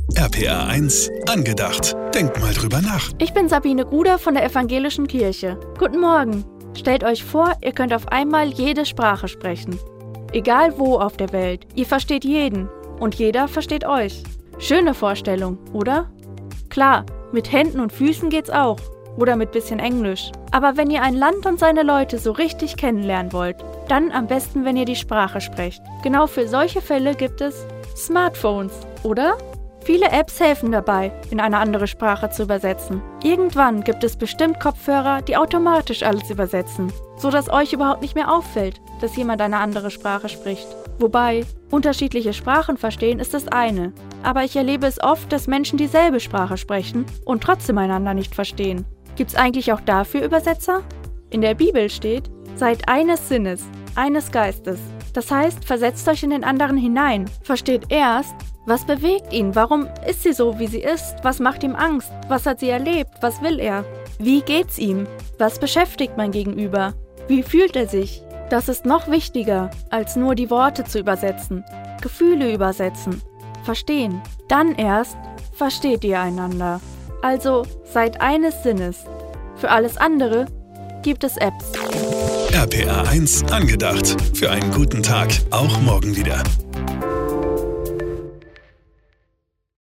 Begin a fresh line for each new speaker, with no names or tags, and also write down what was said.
RPR 1 angedacht. Denk mal drüber nach.
Ich bin Sabine Gruder von der Evangelischen Kirche. Guten Morgen. Stellt euch vor, ihr könnt auf einmal jede Sprache sprechen. Egal wo auf der Welt. Ihr versteht jeden. Und jeder versteht euch. Schöne Vorstellung, oder? Klar, mit Händen und Füßen geht's auch. Oder mit bisschen Englisch. Aber wenn ihr ein Land und seine Leute so richtig kennenlernen wollt, dann am besten, wenn ihr die Sprache sprecht. Genau für solche Fälle gibt es Smartphones, oder? Viele Apps helfen dabei, in eine andere Sprache zu übersetzen. Irgendwann gibt es bestimmt Kopfhörer, die automatisch alles übersetzen, sodass euch überhaupt nicht mehr auffällt, dass jemand eine andere Sprache spricht. Wobei, unterschiedliche Sprachen verstehen ist das eine. Aber ich erlebe es oft, dass Menschen dieselbe Sprache sprechen und trotzdem einander nicht verstehen. Gibt's eigentlich auch dafür Übersetzer? In der Bibel steht, seid eines Sinnes, eines Geistes. Das heißt, versetzt euch in den anderen hinein. Versteht erst, was bewegt ihn? Warum ist sie so, wie sie ist? Was macht ihm Angst? Was hat sie erlebt? Was will er? Wie geht's ihm? Was beschäftigt mein Gegenüber? Wie fühlt er sich? Das ist noch wichtiger, als nur die Worte zu übersetzen. Gefühle übersetzen. Verstehen. Dann erst versteht ihr einander. Also seid eines Sinnes. Für alles andere gibt es Apps.
RPR 1 angedacht. Für einen guten Tag, auch morgen wieder.